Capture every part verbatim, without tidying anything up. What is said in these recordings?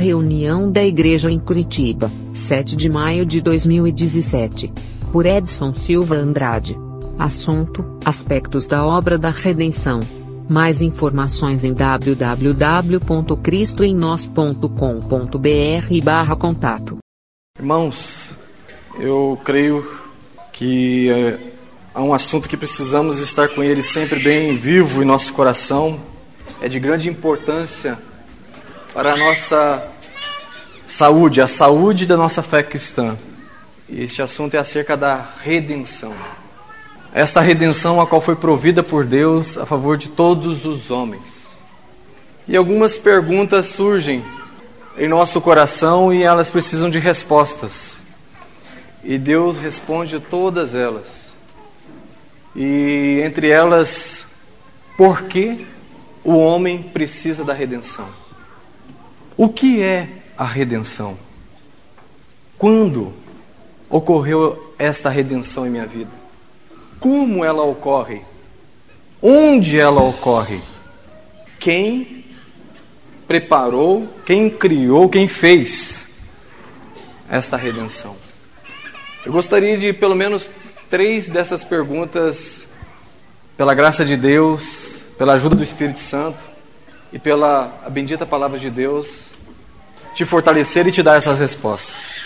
Reunião da Igreja em Curitiba, sete de maio de dois mil e dezessete. Por Edson Silva Andrade. Assunto: aspectos da obra da redenção. Mais informações em w w w ponto cristo em nós ponto com ponto b r barra contato. Irmãos, eu creio que é, há um assunto que precisamos estar com ele sempre bem vivo em nosso coração. É de grande importância para a nossa saúde, a saúde da nossa fé cristã. E este assunto é acerca da redenção. Esta redenção a qual foi provida por Deus a favor de todos os homens. E algumas perguntas surgem em nosso coração e elas precisam de respostas. E Deus responde todas elas. E entre elas, por que o homem precisa da redenção? O que é a redenção? Quando ocorreu esta redenção em minha vida? Como ela ocorre? Onde ela ocorre? Quem preparou, quem criou, quem fez esta redenção? Eu gostaria de pelo menos três dessas perguntas, pela graça de Deus, pela ajuda do Espírito Santo e pela a bendita palavra de Deus, te fortalecer e te dar essas respostas.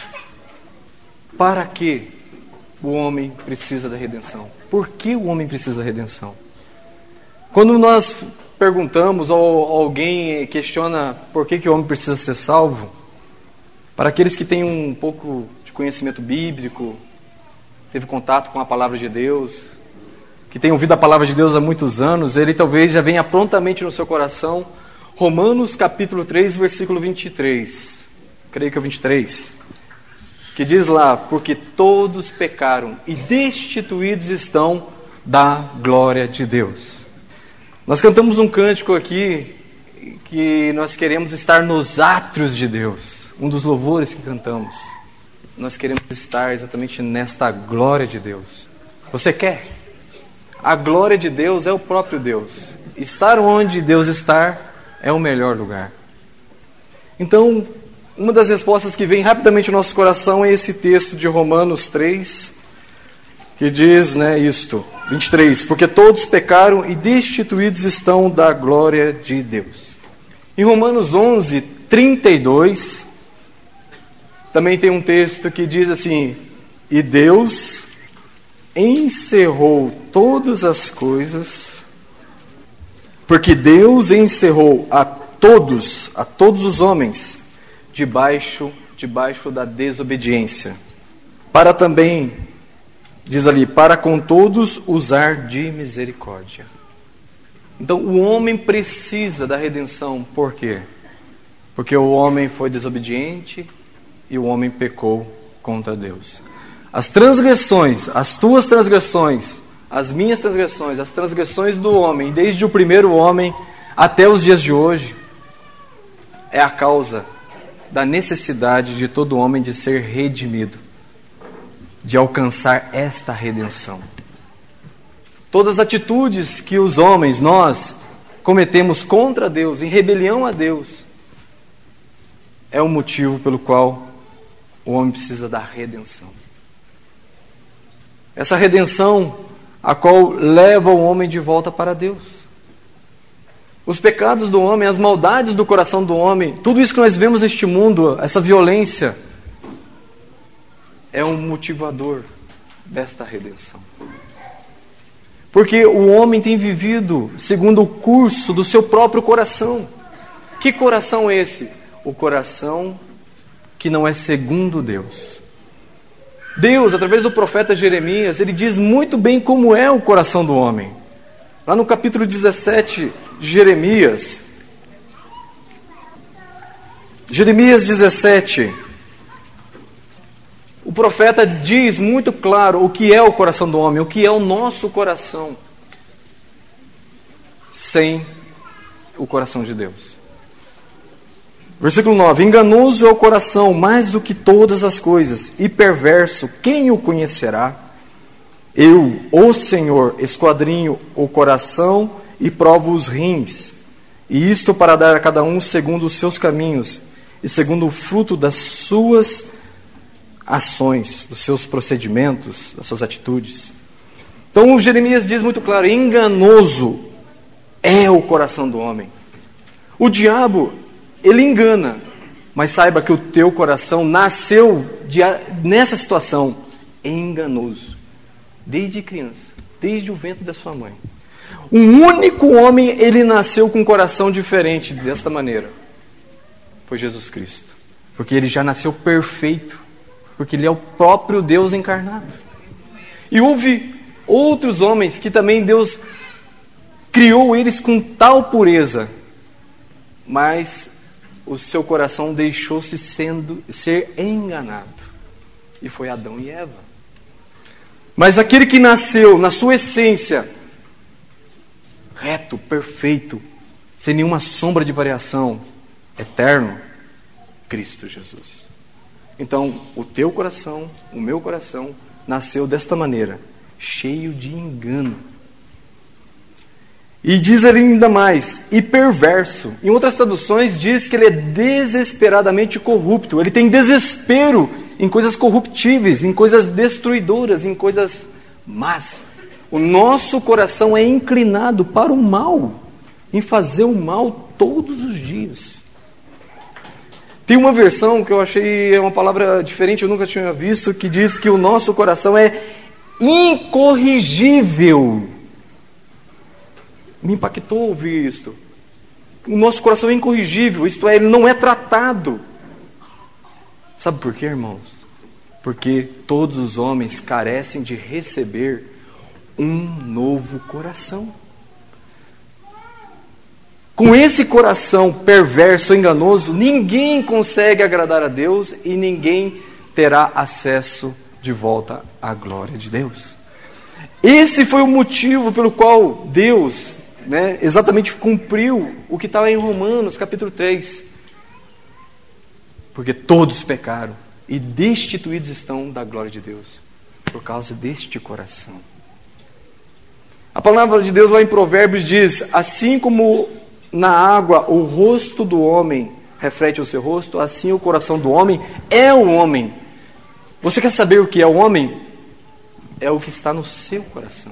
Para que o homem precisa da redenção? Por que o homem precisa da redenção? Quando nós perguntamos ou alguém questiona por que, que o homem precisa ser salvo, para aqueles que têm um pouco de conhecimento bíblico, teve contato com a palavra de Deus, que tem ouvido a palavra de Deus há muitos anos, ele talvez já venha prontamente no seu coração Romanos capítulo três, versículo vinte e três. Creio que é o vinte e três. Que diz lá: porque todos pecaram e destituídos estão da glória de Deus. Nós cantamos um cântico aqui que nós queremos estar nos átrios de Deus. Um dos louvores que cantamos. Nós queremos estar exatamente nesta glória de Deus. Você quer? A glória de Deus é o próprio Deus. Estar onde Deus está é o melhor lugar. Então, uma das respostas que vem rapidamente no nosso coração é esse texto de Romanos três, que diz, né, isto, vinte e três, porque todos pecaram e destituídos estão da glória de Deus. Em Romanos onze, trinta e dois, também tem um texto que diz assim: e Deus encerrou todas as coisas, porque Deus encerrou a todos, a todos os homens, debaixo, debaixo da desobediência, para também, diz ali, para com todos usar de misericórdia. Então o homem precisa da redenção. Por quê? Porque o homem foi desobediente e o homem pecou contra Deus. As transgressões, as tuas transgressões, as minhas transgressões, as transgressões do homem, desde o primeiro homem até os dias de hoje, é a causa da necessidade de todo homem de ser redimido, de alcançar esta redenção. Todas as atitudes que os homens, nós, cometemos contra Deus, em rebelião a Deus, é o motivo pelo qual o homem precisa da redenção. Essa redenção, a qual leva o homem de volta para Deus. Os pecados do homem, as maldades do coração do homem, tudo isso que nós vemos neste mundo, essa violência, é um motivador desta redenção. Porque o homem tem vivido segundo o curso do seu próprio coração. Que coração é esse? O coração que não é segundo Deus. Deus, através do profeta Jeremias, ele diz muito bem como é o coração do homem. Lá no capítulo dezessete de Jeremias, Jeremias dezessete, o profeta diz muito claro o que é o coração do homem, o que é o nosso coração, sem o coração de Deus. Versículo nove: enganoso é o coração mais do que todas as coisas, e perverso, quem o conhecerá? Eu, o Senhor, esquadrinho o coração e provo os rins, e isto para dar a cada um segundo os seus caminhos, e segundo o fruto das suas ações, dos seus procedimentos, das suas atitudes. Então o Jeremias diz muito claro: enganoso é o coração do homem. O diabo, ele engana, mas saiba que o teu coração nasceu de, nessa situação enganoso, desde criança, desde o ventre da sua mãe. Um único homem, ele nasceu com um coração diferente desta maneira. Foi Jesus Cristo. Porque ele já nasceu perfeito. Porque ele é o próprio Deus encarnado. E houve outros homens que também Deus criou eles com tal pureza, mas o seu coração deixou-se sendo ser enganado. E foi Adão e Eva. Mas aquele que nasceu na sua essência reto, perfeito, sem nenhuma sombra de variação, eterno, Cristo Jesus. Então, o teu coração, o meu coração, nasceu desta maneira, cheio de engano. E diz ali ainda mais, e perverso. Em outras traduções diz que ele é desesperadamente corrupto. Ele tem desespero em coisas corruptíveis, em coisas destruidoras, em coisas más. O nosso coração é inclinado para o mal, em fazer o mal todos os dias. Tem uma versão que eu achei é uma palavra diferente, eu nunca tinha visto, que diz que o nosso coração é incorrigível. Me impactou ouvir isto. O nosso coração é incorrigível, isto é, ele não é tratado. Sabe por quê, irmãos? Porque todos os homens carecem de receber um novo coração. Com esse coração perverso, enganoso, ninguém consegue agradar a Deus e ninguém terá acesso de volta à glória de Deus. Esse foi o motivo pelo qual Deus, né, exatamente cumpriu o que está em Romanos capítulo três. Porque todos pecaram e destituídos estão da glória de Deus, por causa deste coração. A palavra de Deus lá em Provérbios diz: assim como na água o rosto do homem reflete o seu rosto, assim o coração do homem é o homem. Você quer saber o que é o homem? É o que está no seu coração.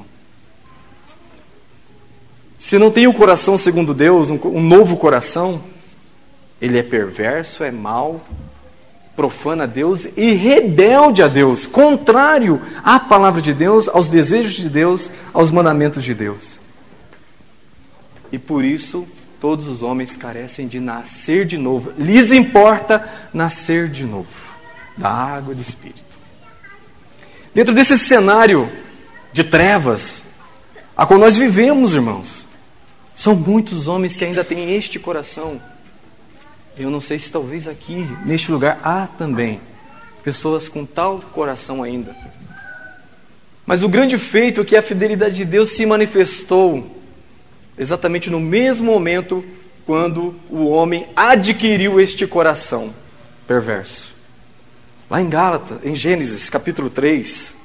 Se não tem o coração segundo Deus, um, um novo coração, ele é perverso, é mau, profana a Deus e rebelde a Deus, contrário à palavra de Deus, aos desejos de Deus, aos mandamentos de Deus. E por isso, todos os homens carecem de nascer de novo. Lhes importa nascer de novo, da água e do Espírito. Dentro desse cenário de trevas, a qual nós vivemos, irmãos, são muitos homens que ainda têm este coração. Eu não sei se talvez aqui, neste lugar, há também pessoas com tal coração ainda. Mas o grande feito é que a fidelidade de Deus se manifestou exatamente no mesmo momento quando o homem adquiriu este coração perverso. Lá em Gálatas, em Gênesis capítulo três,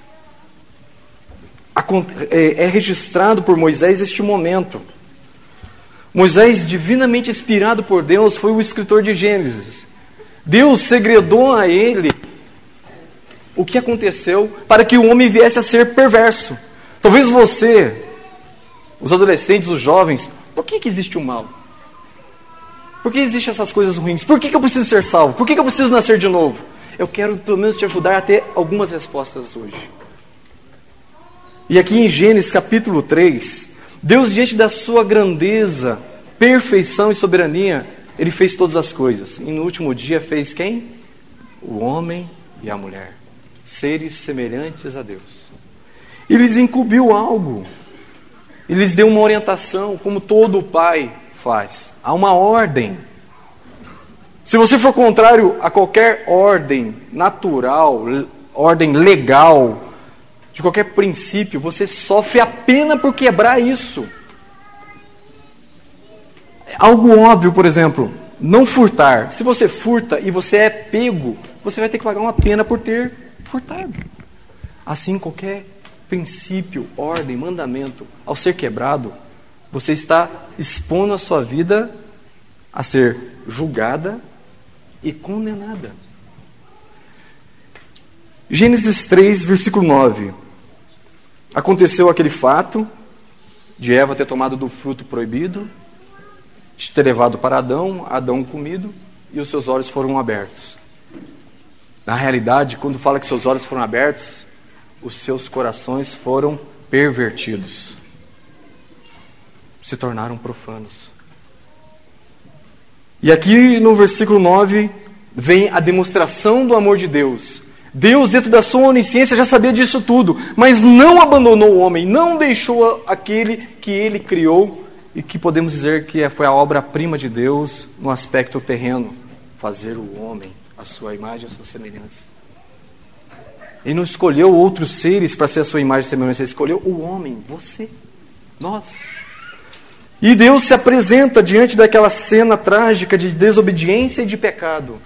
é registrado por Moisés este momento. Moisés, divinamente inspirado por Deus, foi o escritor de Gênesis. Deus segredou a ele o que aconteceu para que o homem viesse a ser perverso. Talvez você, os adolescentes, os jovens, por que que existe o mal? Por que existem essas coisas ruins? Por que que eu preciso ser salvo? Por que que eu preciso nascer de novo? Eu quero pelo menos te ajudar a ter algumas respostas hoje. E aqui em Gênesis capítulo três, Deus, diante da sua grandeza, perfeição e soberania, Ele fez todas as coisas. E no último dia fez quem? O homem e a mulher. Seres semelhantes a Deus. E lhes incumbiu algo. E lhes deu uma orientação, como todo pai faz. Há uma ordem. Se você for contrário a qualquer ordem natural, ordem legal, de qualquer princípio, você sofre a pena por quebrar isso. Algo óbvio, por exemplo, não furtar. Se você furta e você é pego, você vai ter que pagar uma pena por ter furtado. Assim, qualquer princípio, ordem, mandamento, ao ser quebrado, você está expondo a sua vida a ser julgada e condenada. Gênesis três, versículo nove. Aconteceu aquele fato de Eva ter tomado do fruto proibido, de ter levado para Adão, Adão comido, e os seus olhos foram abertos. Na realidade, quando fala que seus olhos foram abertos, os seus corações foram pervertidos. Se tornaram profanos. E aqui no versículo nove vem a demonstração do amor de Deus. Deus, dentro da sua onisciência, já sabia disso tudo, mas não abandonou o homem, não deixou aquele que ele criou e que podemos dizer que foi a obra-prima de Deus no aspecto terreno, fazer o homem a sua imagem, a sua semelhança. Ele não escolheu outros seres para ser a sua imagem e semelhança, ele escolheu o homem, você, nós. E Deus se apresenta diante daquela cena trágica de desobediência e de pecado.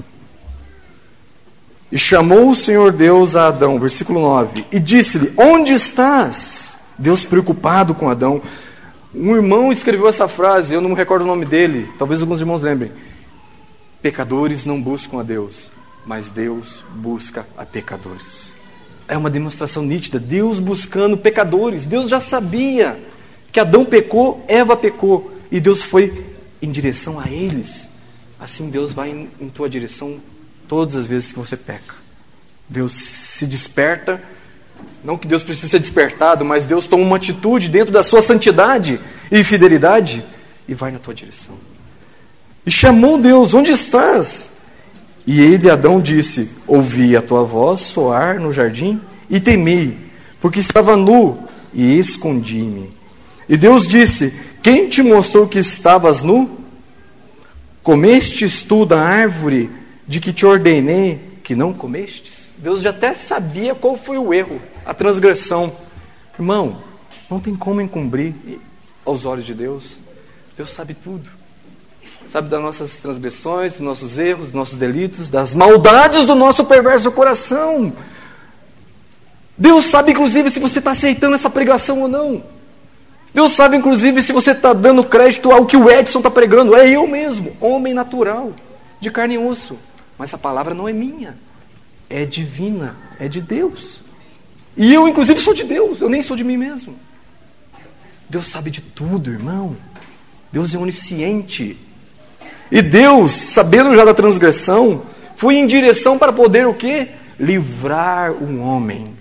E chamou o Senhor Deus a Adão, versículo nove, e disse-lhe, onde estás? Deus preocupado com Adão. Um irmão escreveu essa frase, eu não me recordo o nome dele, talvez alguns irmãos lembrem. Pecadores não buscam a Deus, mas Deus busca a pecadores. É uma demonstração nítida, Deus buscando pecadores. Deus já sabia que Adão pecou, Eva pecou, e Deus foi em direção a eles. Assim Deus vai em, em tua direção todas as vezes que você peca. Deus se desperta, não que Deus precise ser despertado, mas Deus toma uma atitude dentro da sua santidade e fidelidade e vai na tua direção. E chamou Deus, onde estás? E ele, Adão, disse, ouvi a tua voz soar no jardim e temi, porque estava nu e escondi-me. E Deus disse, quem te mostrou que estavas nu? Comestes tu da árvore de que te ordenei que não comestes? Deus já até sabia qual foi o erro, a transgressão. Irmão, não tem como encobrir aos olhos de Deus. Deus sabe tudo. Sabe das nossas transgressões, dos nossos erros, dos nossos delitos, das maldades do nosso perverso coração. Deus sabe, inclusive, se você está aceitando essa pregação ou não. Deus sabe, inclusive, se você está dando crédito ao que o Edson está pregando. É eu mesmo, homem natural, de carne e osso. Mas a palavra não é minha, é divina, é de Deus. E eu, inclusive, sou de Deus, eu nem sou de mim mesmo. Deus sabe de tudo, irmão. Deus é onisciente. E Deus, sabendo já da transgressão, foi em direção para poder o quê? Livrar o homem.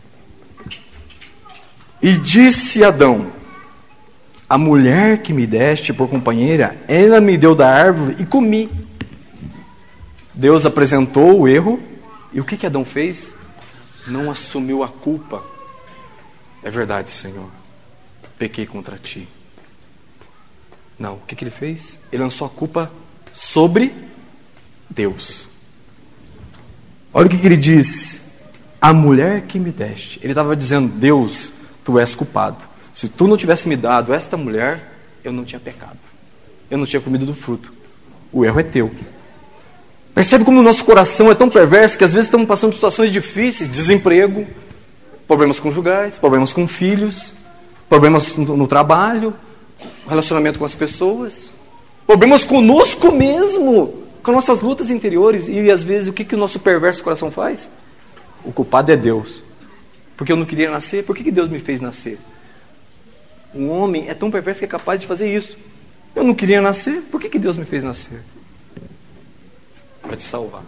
E disse Adão, a mulher que me deste por companheira, ela me deu da árvore e comi. Deus apresentou o erro, e o que que Adão fez? Não assumiu a culpa. É verdade, Senhor, pequei contra ti. Não, o que que ele fez? Ele lançou a culpa sobre Deus. Olha o que que ele diz, a mulher que me deste. Ele estava dizendo, Deus, tu és culpado. Se tu não tivesse me dado esta mulher, eu não tinha pecado. Eu não tinha comido do fruto. O erro é teu. Percebe como o nosso coração é tão perverso que às vezes estamos passando situações difíceis, desemprego, problemas conjugais, problemas com filhos, problemas no, no trabalho, relacionamento com as pessoas, problemas conosco mesmo, com nossas lutas interiores. E às vezes o que, que o nosso perverso coração faz? O culpado é Deus. Porque eu não queria nascer, por que, que Deus me fez nascer? Um homem é tão perverso que é capaz de fazer isso. Eu não queria nascer, por que, que Deus me fez nascer? Para te salvar.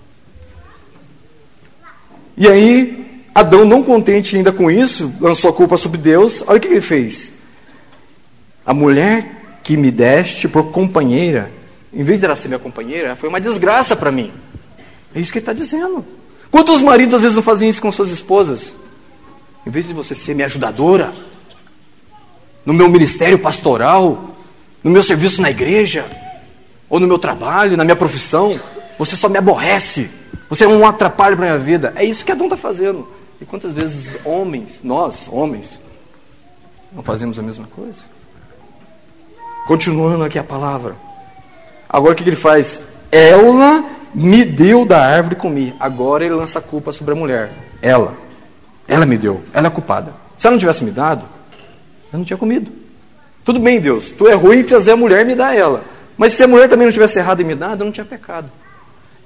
E aí, Adão, não contente ainda com isso, lançou a culpa sobre Deus. Olha o que ele fez. A mulher que me deste por companheira, em vez dela ser minha companheira, foi uma desgraça para mim. É isso que ele está dizendo. Quantos maridos às vezes não fazem isso com suas esposas? Em vez de você ser minha ajudadora, no meu ministério pastoral, no meu serviço na igreja, ou no meu trabalho, na minha profissão, você só me aborrece, você é um atrapalho para a minha vida. É isso que Adão está fazendo. E quantas vezes homens, nós, homens, não fazemos a mesma coisa? Continuando aqui a palavra. Agora o que ele faz? Ela me deu da árvore e comi. Agora ele lança a culpa sobre a mulher. Ela. Ela me deu. Ela é culpada. Se ela não tivesse me dado, eu não tinha comido. Tudo bem, Deus, tu é ruim em fazer a mulher me dar ela. Mas se a mulher também não tivesse errado em me dar, eu não tinha pecado.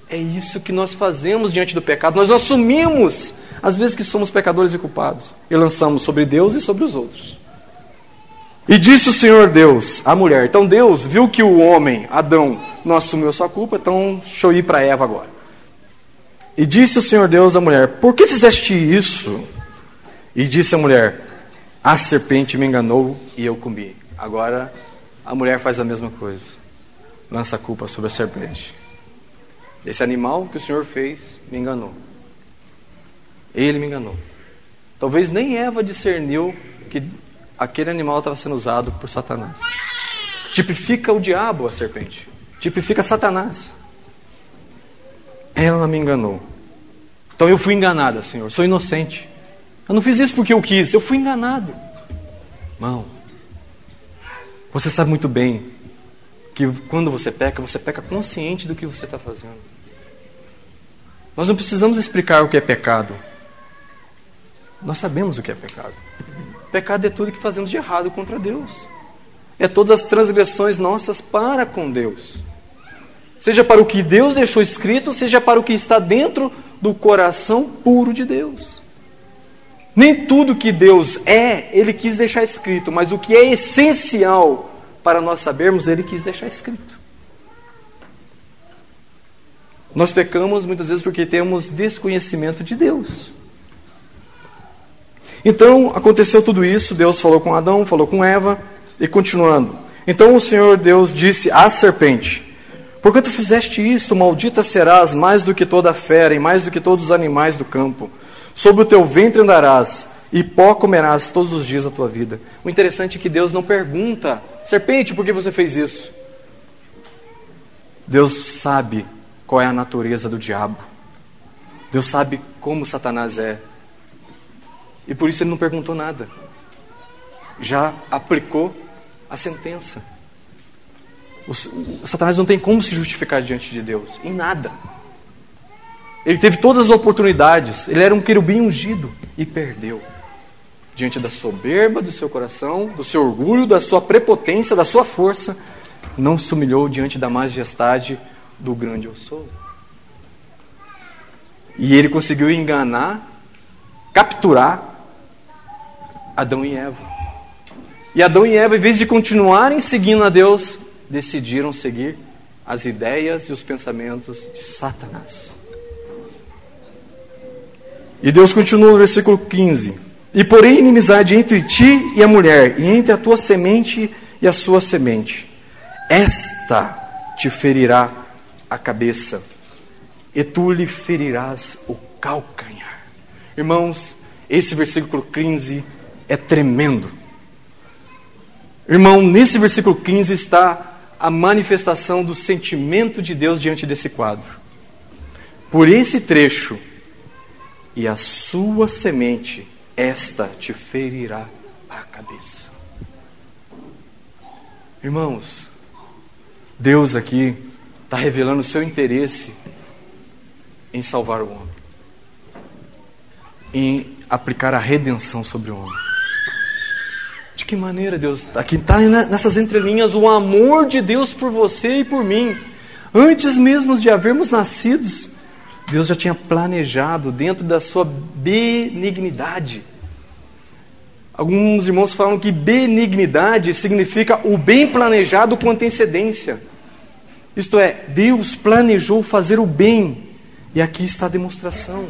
É isso que nós fazemos diante do pecado. Nós assumimos, às vezes, que somos pecadores e culpados. E lançamos sobre Deus e sobre os outros. E disse o Senhor Deus à mulher. Então Deus viu que o homem, Adão, não assumiu a sua culpa. Então deixa eu ir para Eva agora. E disse o Senhor Deus à mulher: por que fizeste isso? E disse a mulher: a serpente me enganou e eu comi. Agora a mulher faz a mesma coisa. Lança a culpa sobre a serpente. Esse animal que o Senhor fez me enganou. Ele me enganou. Talvez nem Eva discerniu que aquele animal estava sendo usado por Satanás. Tipifica o diabo, a serpente. Tipifica Satanás. Ela me enganou. Então eu fui enganada, Senhor. Sou inocente. Eu não fiz isso porque eu quis. Eu fui enganado. Irmão, você sabe muito bem que quando você peca, você peca consciente do que você está fazendo. Nós não precisamos explicar o que é pecado. Nós sabemos o que é pecado. Pecado é tudo que fazemos de errado contra Deus. É todas as transgressões nossas para com Deus. Seja para o que Deus deixou escrito, seja para o que está dentro do coração puro de Deus. Nem tudo que Deus é, Ele quis deixar escrito, mas o que é essencial para nós sabermos, Ele quis deixar escrito. Nós pecamos muitas vezes porque temos desconhecimento de Deus. Então, aconteceu tudo isso, Deus falou com Adão, falou com Eva, e continuando. Então o Senhor Deus disse à serpente: por tu fizeste isto, maldita serás mais do que toda a fera e mais do que todos os animais do campo. Sobre o teu ventre andarás, e pó comerás todos os dias da tua vida. O interessante é que Deus não pergunta: serpente, por que você fez isso? Deus sabe qual é a natureza do diabo. Deus sabe como Satanás é. E por isso Ele não perguntou nada. Já aplicou a sentença. O, o Satanás não tem como se justificar diante de Deus. Em nada. Ele teve todas as oportunidades. Ele era um querubim ungido. E perdeu. Diante da soberba do seu coração, do seu orgulho, da sua prepotência, da sua força, não se humilhou diante da majestade do grande eu sou. E ele conseguiu enganar, capturar Adão e Eva. E Adão e Eva, em vez de continuarem seguindo a Deus, decidiram seguir as ideias e os pensamentos de Satanás. E Deus continua no versículo quinze. E porém inimizade entre ti e a mulher, e entre a tua semente e a sua semente. Esta te ferirá a cabeça, e tu lhe ferirás o calcanhar. Irmãos, esse versículo quinze é tremendo. Irmão, nesse versículo quinze está a manifestação do sentimento de Deus diante desse quadro. Por esse trecho, e a sua semente, esta te ferirá a cabeça. Irmãos, Deus aqui está revelando o seu interesse em salvar o homem, em aplicar a redenção sobre o homem. De que maneira, Deus? Aqui está nessas entrelinhas o amor de Deus por você e por mim. Antes mesmo de havermos nascidos, Deus já tinha planejado dentro da sua benignidade. Alguns irmãos falam que benignidade significa o bem planejado com antecedência. Isto é, Deus planejou fazer o bem. E aqui está a demonstração.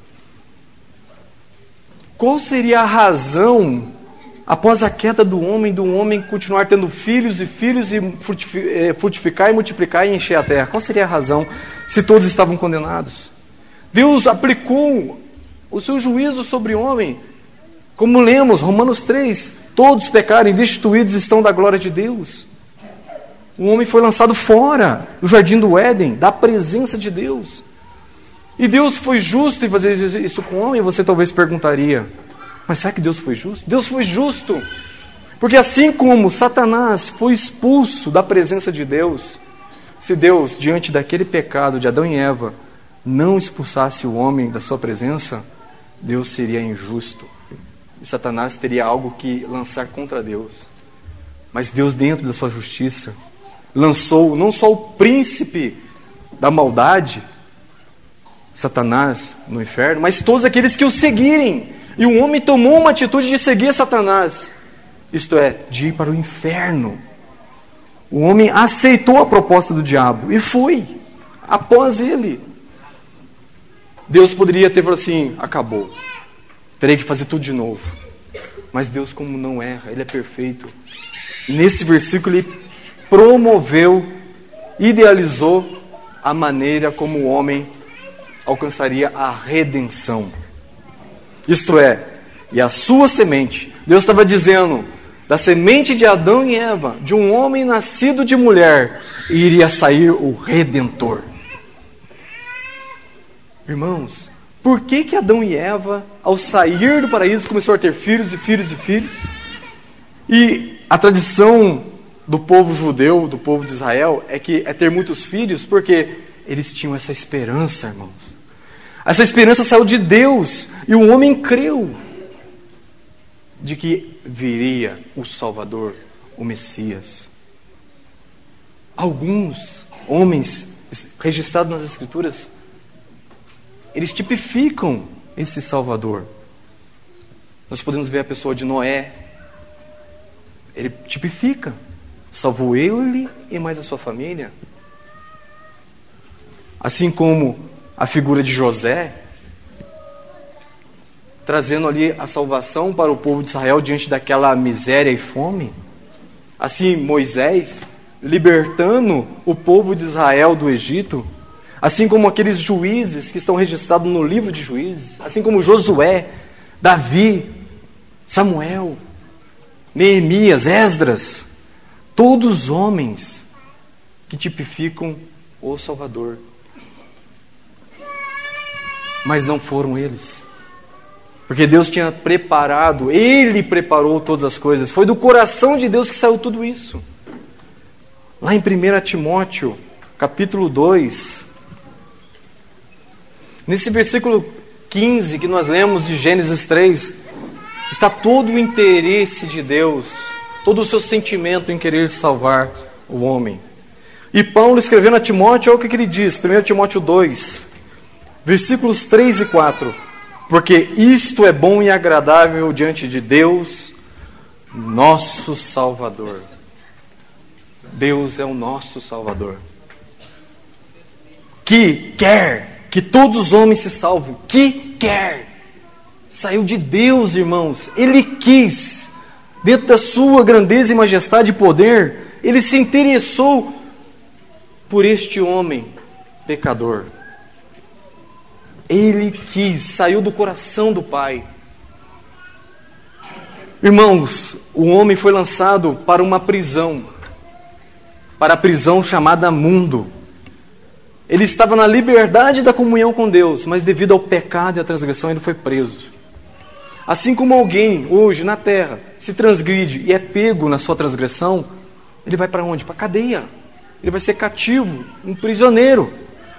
Qual seria a razão, após a queda do homem, do homem continuar tendo filhos e filhos e frutificar e multiplicar e encher a terra? Qual seria a razão se todos estavam condenados? Deus aplicou o seu juízo sobre o homem. Como lemos, Romanos três, todos pecaram e destituídos estão da glória de Deus. O homem foi lançado fora do jardim do Éden, da presença de Deus. E Deus foi justo em fazer isso com o homem? Você talvez perguntaria, mas será que Deus foi justo? Deus foi justo, porque assim como Satanás foi expulso da presença de Deus, se Deus, diante daquele pecado de Adão e Eva, não expulsasse o homem da sua presença, Deus seria injusto. E Satanás teria algo que lançar contra Deus. Mas Deus, dentro da sua justiça, lançou não só o príncipe da maldade, Satanás no inferno, mas todos aqueles que o seguirem. E o homem tomou uma atitude de seguir Satanás, isto é, de ir para o inferno. O homem aceitou a proposta do diabo e foi após ele. Deus poderia ter falado assim: acabou, terei que fazer tudo de novo. Mas Deus, como não erra, Ele é perfeito. Nesse versículo Ele promoveu, idealizou a maneira como o homem alcançaria a redenção. Isto é, e a sua semente. Deus estava dizendo, da semente de Adão e Eva, de um homem nascido de mulher, iria sair o Redentor. Irmãos, por que que Adão e Eva, ao sair do paraíso, começaram a ter filhos e filhos e filhos? E a tradição do povo judeu, do povo de Israel, é que é ter muitos filhos, porque eles tinham essa esperança, irmãos. Essa esperança saiu de Deus, e o homem creu de que viria o Salvador, o Messias. Alguns homens registrados nas Escrituras, eles tipificam esse Salvador. Nós podemos ver a pessoa de Noé. Ele tipifica. Salvou ele e mais a sua família. Assim como a figura de José, trazendo ali a salvação para o povo de Israel diante daquela miséria e fome. Assim Moisés, libertando o povo de Israel do Egito. Assim como aqueles juízes que estão registrados no livro de Juízes, assim como Josué, Davi, Samuel, Neemias, Esdras, todos homens que tipificam o Salvador. Mas não foram eles, porque Deus tinha preparado, Ele preparou todas as coisas, foi do coração de Deus que saiu tudo isso. Lá em primeiro Timóteo, capítulo dois, nesse versículo quinze que nós lemos de Gênesis três, está todo o interesse de Deus, todo o seu sentimento em querer salvar o homem. E Paulo, escrevendo a Timóteo, olha o que ele diz, primeiro Timóteo dois, versículos três e quatro. Porque isto é bom e agradável diante de Deus, nosso Salvador. Deus é o nosso Salvador, que quer que todos os homens se salvem, que quer. Saiu de Deus, irmãos. Ele quis, dentro da sua grandeza e majestade e poder, Ele se interessou por este homem pecador. Ele quis, saiu do coração do Pai. Irmãos, o homem foi lançado para uma prisão, para a prisão chamada mundo. Ele estava na liberdade da comunhão com Deus, mas devido ao pecado e à transgressão ele foi preso. Assim como alguém hoje na terra se transgride e é pego na sua transgressão, ele vai para onde? Para a cadeia. Ele vai ser cativo, um prisioneiro.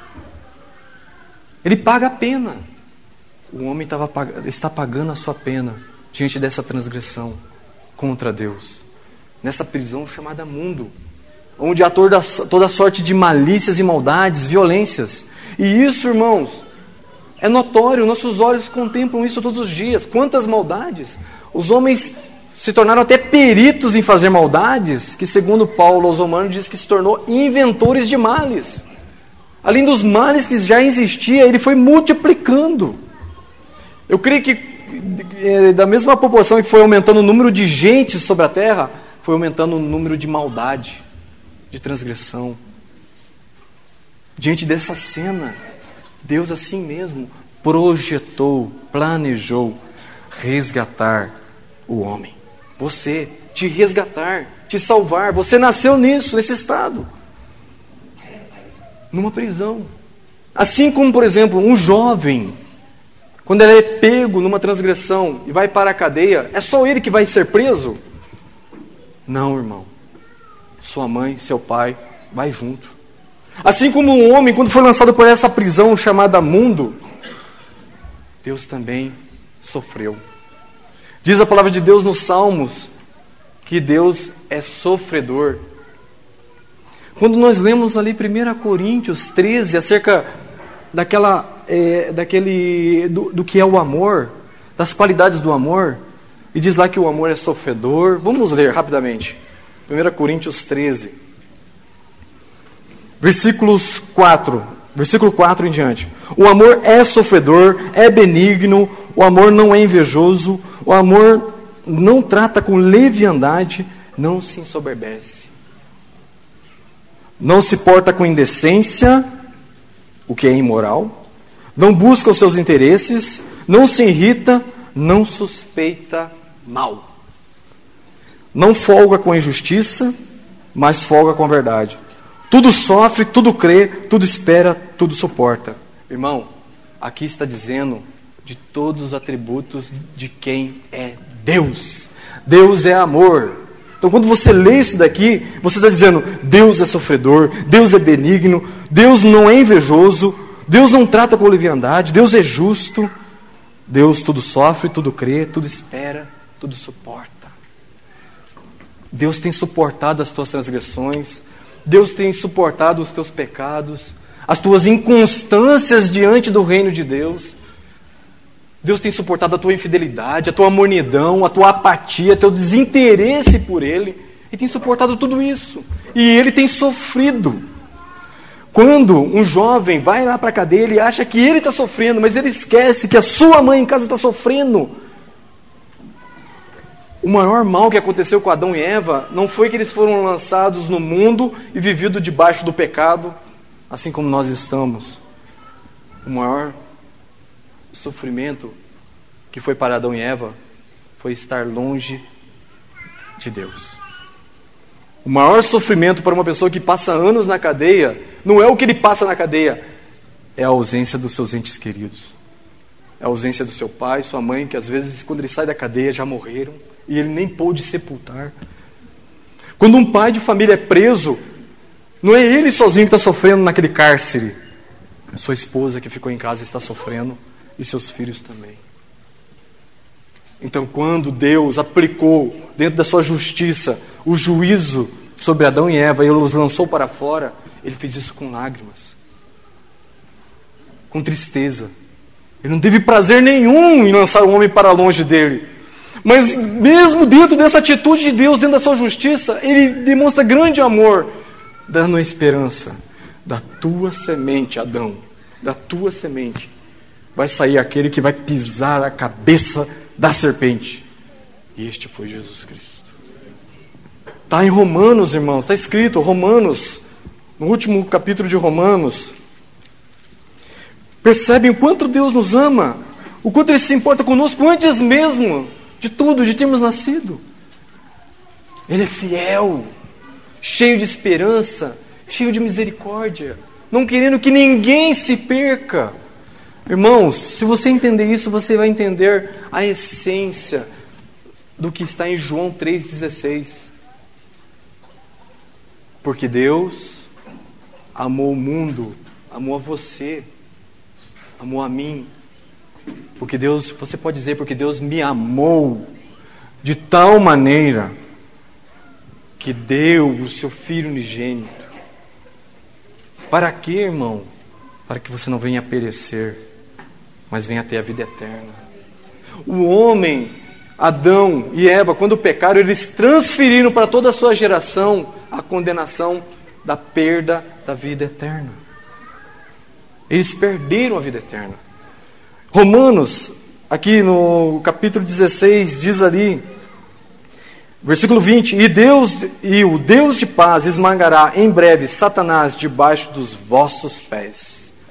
Ele paga a pena. O homem estava, está pagando a sua pena diante dessa transgressão contra Deus, nessa prisão chamada mundo, onde há toda, toda sorte de malícias e maldades, violências. E isso, irmãos, é notório, nossos olhos contemplam isso todos os dias. Quantas maldades! Os homens se tornaram até peritos em fazer maldades, que segundo Paulo aos Romanos diz que se tornou inventores de males. Além dos males que já existia, ele foi multiplicando. Eu creio que da mesma proporção que foi aumentando o número de gente sobre a terra, foi aumentando o número de maldade, de transgressão. Diante dessa cena, Deus assim mesmo projetou, planejou resgatar o homem. Você, te resgatar, te salvar. Você nasceu nisso, nesse estado. Numa prisão. Assim como, por exemplo, um jovem, quando ele é pego numa transgressão e vai para a cadeia, é só ele que vai ser preso? Não, irmão. Sua mãe, seu pai, vai junto. Assim como um homem, quando foi lançado por essa prisão chamada mundo, Deus também sofreu. Diz a palavra de Deus nos Salmos que Deus é sofredor. Quando nós lemos ali primeiro Coríntios treze, acerca daquela é, daquele, do, do que é o amor, das qualidades do amor, e diz lá que o amor é sofredor. Vamos ler rapidamente. primeira Coríntios treze, versículos quatro, versículo quatro em diante. O amor é sofredor, é benigno, o amor não é invejoso, o amor não trata com leviandade, não se ensoberbece, não se porta com indecência, o que é imoral, não busca os seus interesses, não se irrita, não suspeita mal, não folga com a injustiça, mas folga com a verdade. Tudo sofre, tudo crê, tudo espera, tudo suporta. Irmão, aqui está dizendo de todos os atributos de quem é Deus. Deus é amor. Então quando você lê isso daqui, você está dizendo, Deus é sofredor, Deus é benigno, Deus não é invejoso, Deus não trata com leviandade, Deus é justo, Deus tudo sofre, tudo crê, tudo espera, tudo suporta. Deus tem suportado as tuas transgressões, Deus tem suportado os teus pecados, as tuas inconstâncias diante do reino de Deus. Deus tem suportado a tua infidelidade, a tua mornidão, a tua apatia, teu desinteresse por Ele. Ele tem suportado tudo isso. E Ele tem sofrido. Quando um jovem vai lá para a cadeia, ele acha que ele está sofrendo, mas ele esquece que a sua mãe em casa está sofrendo. O maior mal que aconteceu com Adão e Eva não foi que eles foram lançados no mundo e vivido debaixo do pecado, assim como nós estamos. O maior sofrimento que foi para Adão e Eva foi estar longe de Deus. O maior sofrimento para uma pessoa que passa anos na cadeia não é o que ele passa na cadeia, é a ausência dos seus entes queridos. É a ausência do seu pai, sua mãe, que às vezes quando ele sai da cadeia já morreram e ele nem pôde sepultar. Quando um pai de família é preso, não é ele sozinho que está sofrendo naquele cárcere, é sua esposa que ficou em casa e está sofrendo, e seus filhos também. Então, quando Deus aplicou dentro da sua justiça o juízo sobre Adão e Eva e os lançou para fora, Ele fez isso com lágrimas, com tristeza. Ele não teve prazer nenhum em lançar o homem para longe dele. Mas mesmo dentro dessa atitude de Deus, dentro da sua justiça, Ele demonstra grande amor, dando a esperança. Da tua semente, Adão, da tua semente vai sair aquele que vai pisar a cabeça da serpente. E este foi Jesus Cristo. Está em Romanos, irmãos, está escrito, Romanos, no último capítulo de Romanos. Percebem o quanto Deus nos ama, o quanto Ele se importa conosco antes mesmo de tudo, de termos nascido. Ele é fiel, cheio de esperança, cheio de misericórdia, não querendo que ninguém se perca. Irmãos, se você entender isso, você vai entender a essência do que está em João três dezesseis. Porque Deus amou o mundo, amou a você, amou a mim. Porque Deus, você pode dizer, porque Deus me amou de tal maneira que deu o seu Filho unigênito. Para quê, irmão? Para que você não venha a perecer, mas venha ter a vida eterna. O homem, Adão e Eva, quando pecaram, eles transferiram para toda a sua geração a condenação da perda da vida eterna. Eles perderam a vida eterna. Romanos, aqui no capítulo dezesseis, diz ali, versículo vinte, e, Deus, e o Deus de paz esmagará em breve Satanás debaixo dos vossos pés.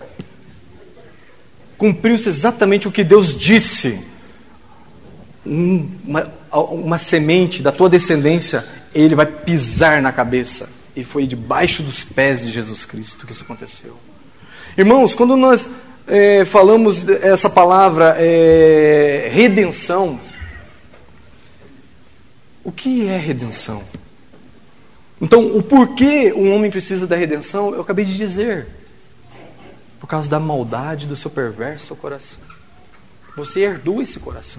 Cumpriu-se exatamente o que Deus disse. Um, uma, uma semente da tua descendência, ele vai pisar na cabeça. E foi debaixo dos pés de Jesus Cristo que isso aconteceu. Irmãos, quando nós é, falamos essa palavra é, redenção, o que é redenção? Então, o porquê um homem precisa da redenção, eu acabei de dizer. Por causa da maldade do seu perverso coração. Você herdou esse coração.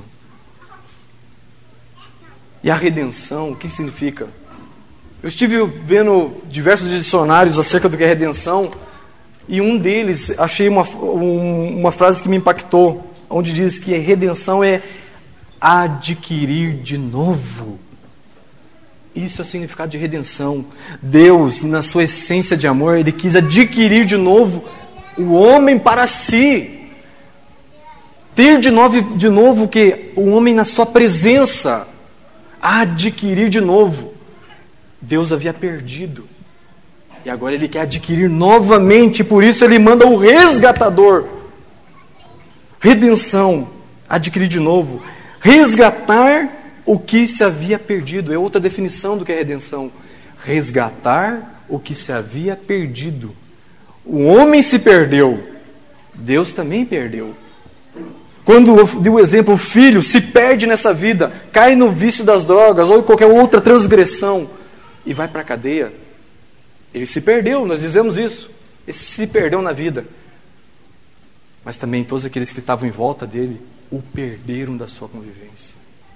E a redenção, o que significa? Eu estive vendo diversos dicionários acerca do que é redenção. E um deles, achei uma, um, uma frase que me impactou, onde diz que a redenção é adquirir de novo. Isso é o significado de redenção. Deus, na sua essência de amor, Ele quis adquirir de novo o homem para si. Ter de novo, de novo o que? O homem na sua presença. Adquirir de novo. Deus havia perdido. E agora Ele quer adquirir novamente. Por isso Ele manda o resgatador. Redenção. Adquirir de novo. Resgatar o que se havia perdido. É outra definição do que é redenção. Resgatar o que se havia perdido. O homem se perdeu. Deus também perdeu. Quando eu dei o exemplo, o filho se perde nessa vida, cai no vício das drogas ou em qualquer outra transgressão e vai para a cadeia, ele se perdeu, nós dizemos isso. Ele se perdeu na vida. Mas também todos aqueles que estavam em volta dele o perderam da sua convivência.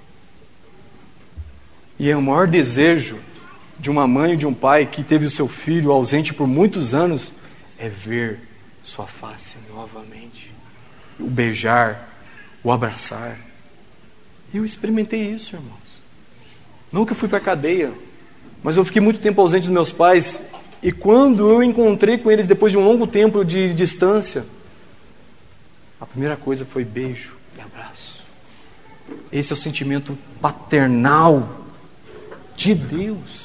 E é o maior desejo de uma mãe e de um pai que teve o seu filho ausente por muitos anos é ver sua face novamente, o beijar, o abraçar. E eu experimentei isso, irmãos. Não que eu fui para a cadeia, mas eu fiquei muito tempo ausente dos meus pais, e quando eu encontrei com eles depois de um longo tempo de distância, a primeira coisa foi beijo e abraço. Esse é o sentimento paternal de Deus.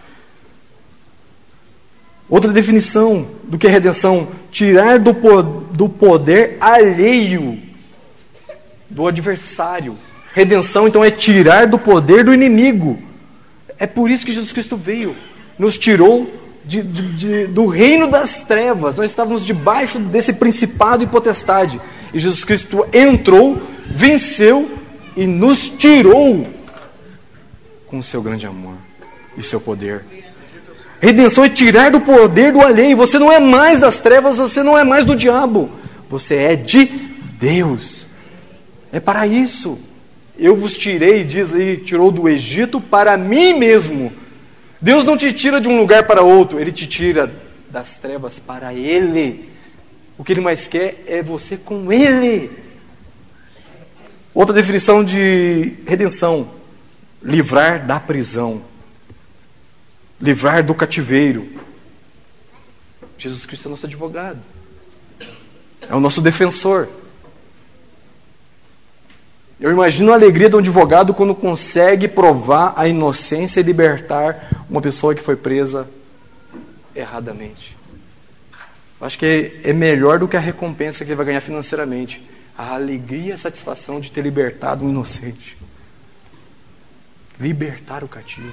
Outra definição do que é redenção: tirar do, do poder alheio do adversário. Redenção, então, é tirar do poder do inimigo. É por isso que Jesus Cristo veio. Nos tirou de, de, de, do reino das trevas. Nós estávamos debaixo desse principado e potestade. E Jesus Cristo entrou, venceu e nos tirou com o seu grande amor e seu poder. Redenção é tirar do poder do alheio. Você não é mais das trevas, você não é mais do diabo. Você é de Deus. É para isso. Eu vos tirei, diz aí, tirou do Egito para mim mesmo. Deus não te tira de um lugar para outro, Ele te tira das trevas para Ele. O que Ele mais quer é você com Ele. Outra definição de redenção: livrar da prisão, livrar do cativeiro. Jesus Cristo é nosso advogado, é o nosso defensor. Eu imagino a alegria de um advogado quando consegue provar a inocência e libertar uma pessoa que foi presa erradamente. Acho que é melhor do que a recompensa que ele vai ganhar financeiramente. A alegria e a satisfação de ter libertado um inocente. Libertar o cativo.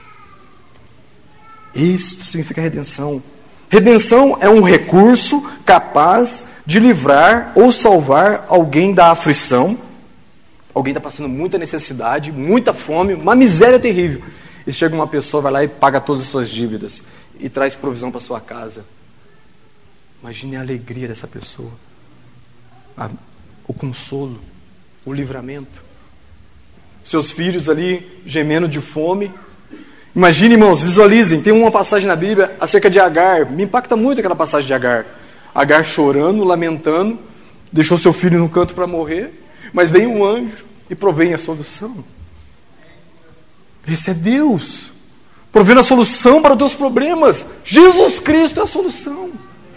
Isso significa redenção. Redenção é um recurso capaz de livrar ou salvar alguém da aflição. Alguém está passando muita necessidade, muita fome, uma miséria terrível. E chega uma pessoa, vai lá e paga todas as suas dívidas e traz provisão para sua casa. Imagine a alegria dessa pessoa, a, o consolo, o livramento. Seus filhos ali gemendo de fome. Imagine, irmãos, visualizem, tem uma passagem na Bíblia acerca de Agar. Me impacta muito aquela passagem de Agar. Agar chorando, lamentando, deixou seu filho no canto para morrer. Mas vem um anjo e provém a solução. Esse é Deus, provendo a solução para os teus problemas. Jesus Cristo é a solução.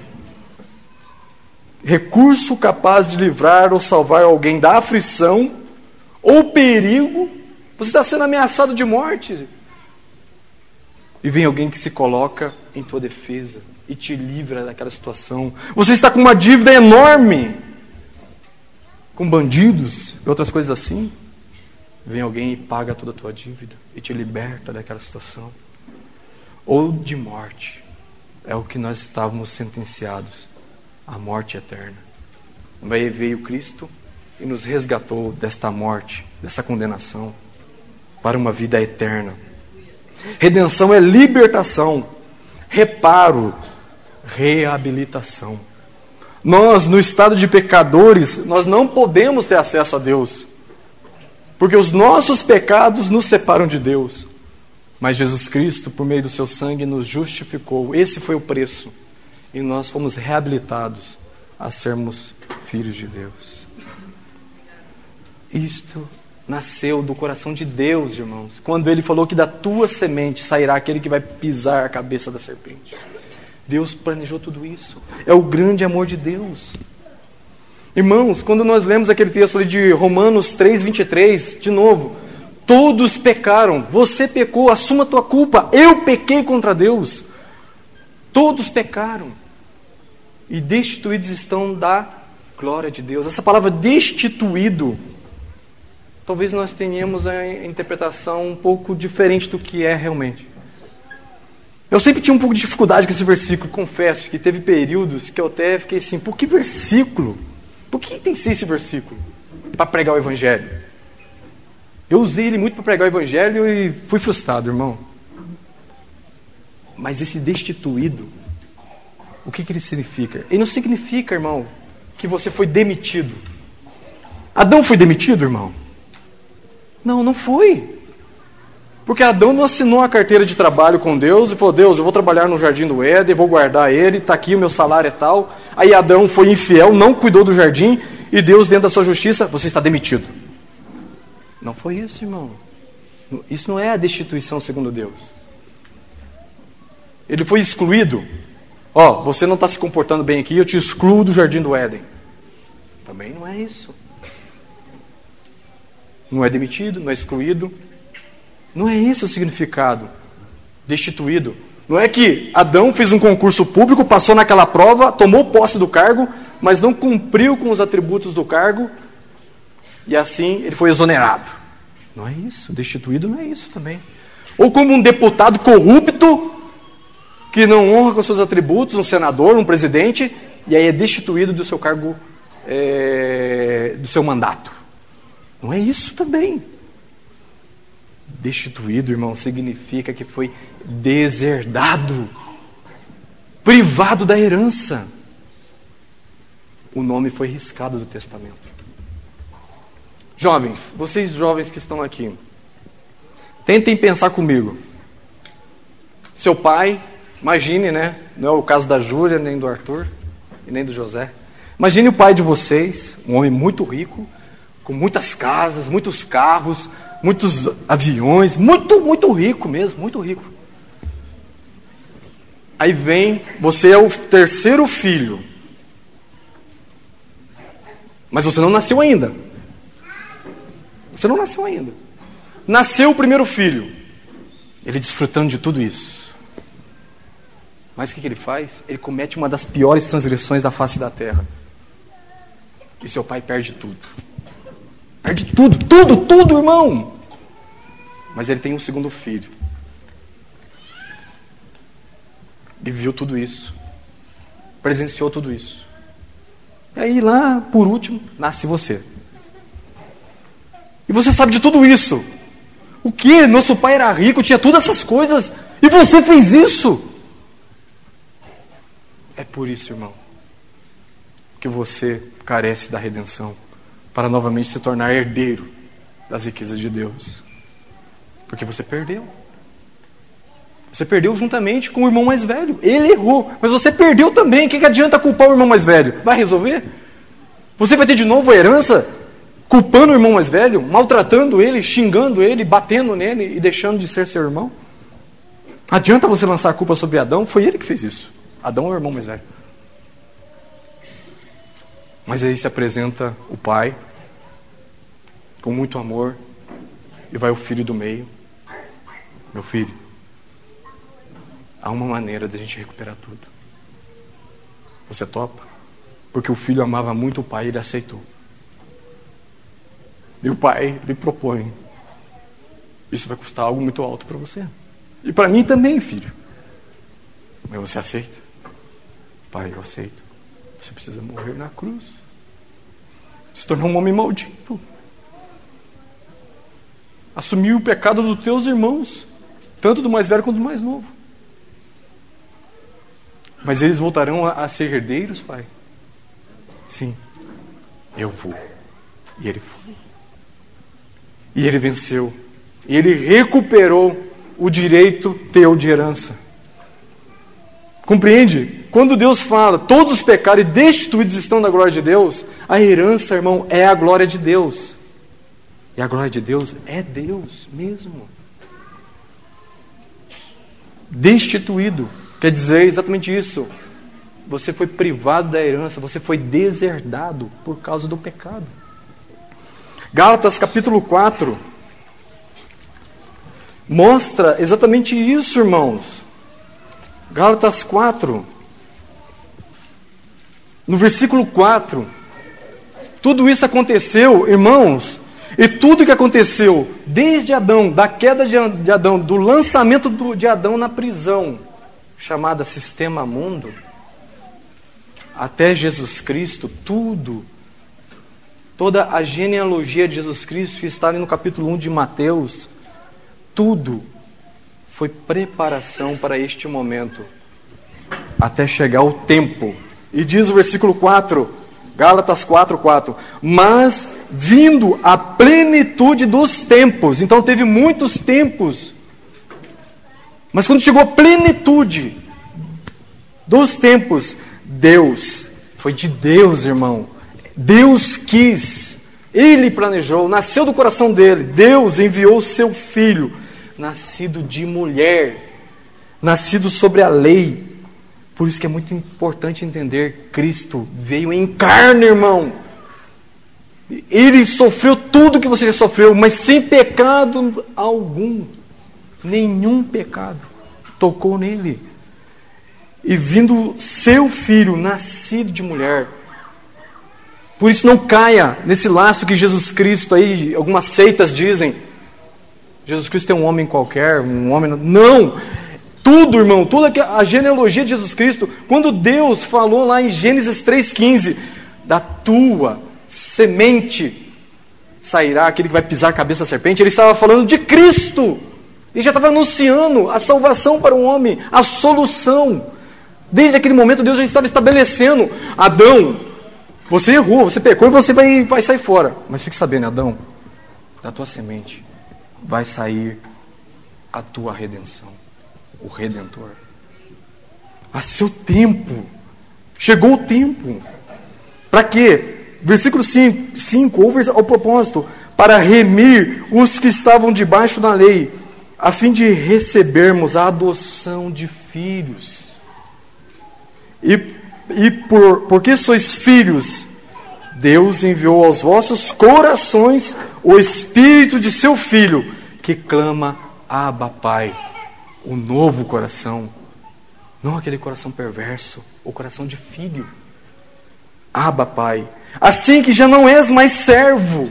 Recurso capaz de livrar ou salvar alguém da aflição ou perigo. Você está sendo ameaçado de morte. E vem alguém que se coloca em tua defesa e te livra daquela situação. Você está com uma dívida enorme, com bandidos e outras coisas assim, vem alguém e paga toda a tua dívida e te liberta daquela situação. Ou de morte, é o que nós estávamos sentenciados, a morte eterna. Aí veio Cristo e nos resgatou desta morte, dessa condenação, para uma vida eterna. Redenção é libertação, reparo, reabilitação. Nós, no estado de pecadores, nós não podemos ter acesso a Deus, porque os nossos pecados nos separam de Deus. Mas Jesus Cristo, por meio do seu sangue, nos justificou. Esse foi o preço. e nós fomos reabilitados a sermos filhos de Deus. Isto nasceu do coração de Deus, irmãos, quando Ele falou que da tua semente sairá aquele que vai pisar a cabeça da serpente. Deus planejou tudo isso. É o grande amor de Deus. Irmãos, quando nós lemos aquele texto ali de Romanos três, vinte e três, de novo, todos pecaram, você pecou, assuma a tua culpa, eu pequei contra Deus. Todos pecaram e destituídos estão da glória de Deus. Essa palavra destituído, talvez nós tenhamos a interpretação um pouco diferente do que é realmente. Eu sempre tinha um pouco de dificuldade com esse versículo, confesso que teve períodos que eu até fiquei assim, por que versículo? Por que tem que ser esse versículo para pregar o Evangelho? Eu usei ele muito para pregar o Evangelho e fui frustrado, irmão. Mas esse destituído, o que, que ele significa? Ele não significa, irmão, que você foi demitido. Adão foi demitido, irmão? Não, não foi. Porque Adão não assinou a carteira de trabalho com Deus e falou, Deus, eu vou trabalhar no jardim do Éden, vou guardar ele, está aqui o meu salário é tal. Aí Adão foi infiel, não cuidou do jardim, e Deus, dentro da sua justiça, você está demitido. Não foi isso, irmão. Isso não é a destituição segundo Deus. Ele foi excluído. Ó, oh, você não está se comportando bem aqui, eu te excluo do jardim do Éden. Também não é isso. Não é demitido, não é excluído. Não é esse o significado. Destituído. Não é que Adão fez um concurso público, passou naquela prova, tomou posse do cargo, mas não cumpriu com os atributos do cargo, e assim ele foi exonerado. Não é isso. Destituído não é isso também. Ou como um deputado corrupto, que não honra com seus atributos, um senador, um presidente, e aí é destituído do seu cargo, é, do seu mandato. Não é isso também. Destituído, irmão, significa que foi deserdado, privado da herança. O nome foi riscado do testamento. Jovens, vocês jovens que estão aqui, tentem pensar comigo. Seu pai, imagine, né? Não é o caso da Júlia, nem do Arthur, e nem do José. Imagine o pai de vocês, um homem muito rico, com muitas casas, muitos carros, muitos aviões, muito, muito rico mesmo, muito rico. Aí vem, você é o terceiro filho, mas você não nasceu ainda. Você não nasceu ainda. Nasceu o primeiro filho, ele desfrutando de tudo isso. Mas o que, que ele faz? Ele comete uma das piores transgressões da face da terra. E seu pai perde tudo. Perde tudo, tudo, tudo, irmão. Mas ele tem um segundo filho. E viu tudo isso. Presenciou tudo isso. E aí lá, por último, nasce você. E você sabe de tudo isso. O quê? Nosso pai era rico, tinha todas essas coisas. E você fez isso. É por isso, irmão, que você carece da redenção. Para novamente se tornar herdeiro das riquezas de Deus. Porque você perdeu. Você perdeu juntamente com o irmão mais velho. Ele errou, mas você perdeu também. O que, que adianta culpar o irmão mais velho? Vai resolver? Você vai ter de novo a herança culpando o irmão mais velho, maltratando ele, xingando ele, batendo nele e deixando de ser seu irmão? Adianta você lançar a culpa sobre Adão? Foi ele que fez isso. Adão é o irmão mais velho. Mas aí se apresenta o pai, com muito amor, e vai o filho do meio. Meu filho, há uma maneira de a gente recuperar tudo. Você topa? Porque o filho amava muito o pai e ele aceitou. E o pai lhe propõe: isso vai custar algo muito alto para você. E para mim também, filho. Mas você aceita? Pai, eu aceito. Você precisa morrer na cruz. Se tornar um homem maldito. Assumir o pecado dos teus irmãos. Tanto do mais velho quanto do mais novo. Mas eles voltarão a, a ser herdeiros, pai? Sim. Eu vou. E ele foi. E ele venceu. E ele recuperou o direito teu de herança. Compreende? Quando Deus fala, todos os pecados e destituídos estão da glória de Deus, a herança, irmão, é a glória de Deus. E a glória de Deus é Deus mesmo. Destituído quer dizer exatamente isso. Você foi privado da herança, você foi deserdado por causa do pecado. Gálatas capítulo quatro mostra exatamente isso, irmãos. Gálatas quatro, no versículo quatro, tudo isso aconteceu, irmãos, e tudo que aconteceu desde Adão, da queda de Adão, do lançamento de Adão na prisão, chamada Sistema Mundo, até Jesus Cristo, tudo, toda a genealogia de Jesus Cristo, que está ali no capítulo um de Mateus, tudo foi preparação para este momento, até chegar o tempo. E diz o versículo quatro, Gálatas quatro, quatro, mas vindo a plenitude dos tempos, então teve muitos tempos, mas quando chegou a plenitude dos tempos, Deus, foi de Deus, irmão, Deus quis, Ele planejou, nasceu do coração dele, Deus enviou o seu Filho, nascido de mulher, nascido sobre a lei. Por isso que é muito importante entender, Cristo veio em carne, irmão. Ele sofreu tudo que você já sofreu, mas sem pecado algum. Nenhum pecado tocou nele. E vindo seu filho, nascido de mulher. Por isso não caia nesse laço que Jesus Cristo aí, algumas seitas dizem, Jesus Cristo é um homem qualquer, um homem... Não! Tudo, irmão, toda a genealogia de Jesus Cristo, quando Deus falou lá em Gênesis três, quinze, da tua semente sairá aquele que vai pisar a cabeça da serpente, Ele estava falando de Cristo. Ele já estava anunciando a salvação para o homem, a solução. Desde aquele momento Deus já estava estabelecendo, Adão, você errou, você pecou e você vai, vai sair fora. Mas fique sabendo, Adão, da tua semente vai sair a tua redenção, o Redentor. A seu tempo, chegou o tempo. Para quê? Versículo cinco, ao propósito, para remir os que estavam debaixo da lei, a fim de recebermos a adoção de filhos. E, e por, porque sois filhos, Deus enviou aos vossos corações o Espírito de seu Filho, que clama, Abba, Pai. O novo coração, não aquele coração perverso, o coração de filho. Abba, Pai. Assim que já não és mais servo,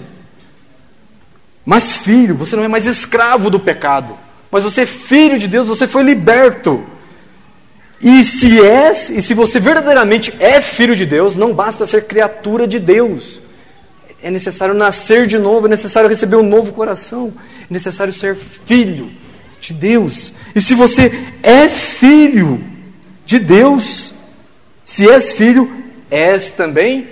mas filho. Você não é mais escravo do pecado, mas você é filho de Deus, você foi liberto. E se és, e se você verdadeiramente é filho de Deus, não basta ser criatura de Deus. É necessário nascer de novo, é necessário receber um novo coração, é necessário ser filho de Deus. E se você é filho de Deus, se és filho, és também